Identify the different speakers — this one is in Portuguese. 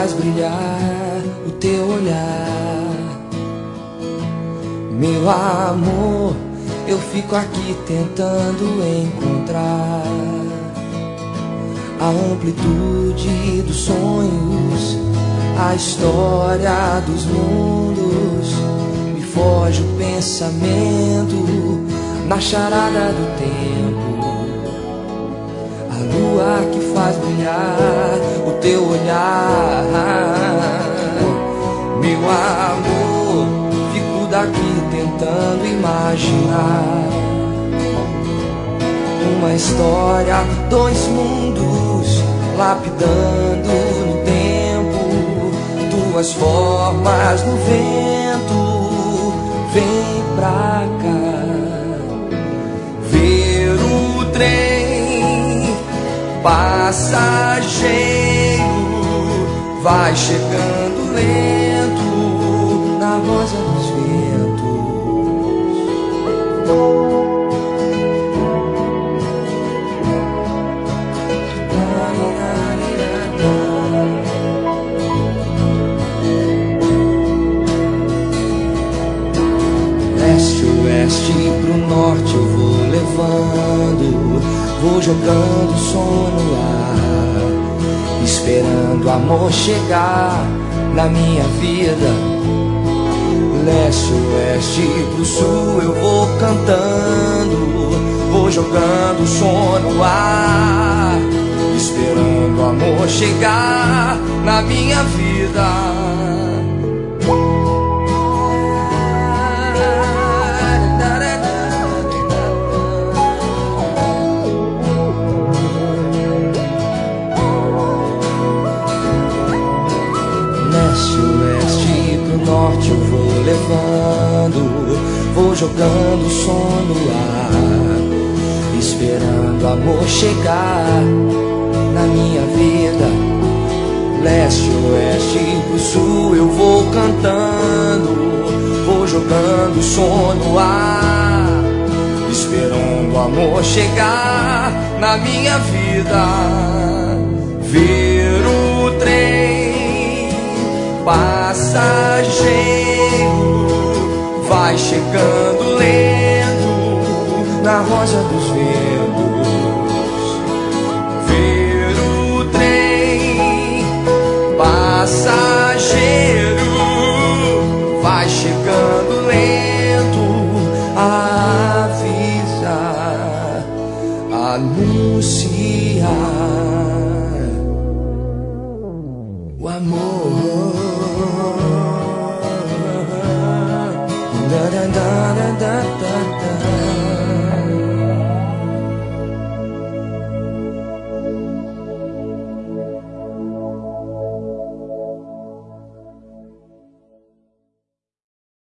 Speaker 1: faz brilhar o teu olhar. Meu amor, eu fico aqui tentando encontrar a amplitude dos sonhos, a história dos mundos. Me foge o pensamento na charada do tempo. A lua que faz brilhar o teu olhar. Meu amor, fico daqui tentando imaginar uma história, dois mundos lapidando no tempo, duas formas no vento. Vem pra cá ver o trem passageiro, vai chegando lento na rosa dos ventos. Leste, oeste pro norte eu vou levando, vou jogando o som no ar, esperando o amor chegar na minha vida. Leste, oeste pro sul eu vou cantando, vou jogando o som no ar, esperando o amor chegar na minha vida. Norte eu vou levando, vou jogando o som no ar, esperando o amor chegar na minha vida. Leste, oeste pro sul eu vou cantando, vou jogando o som no ar, esperando o amor chegar na minha vida. Ver o trem passageiro vai chegando lento na rosa dos ventos. Ver o trem passageiro vai chegando lento, avisa, anuncia o amor.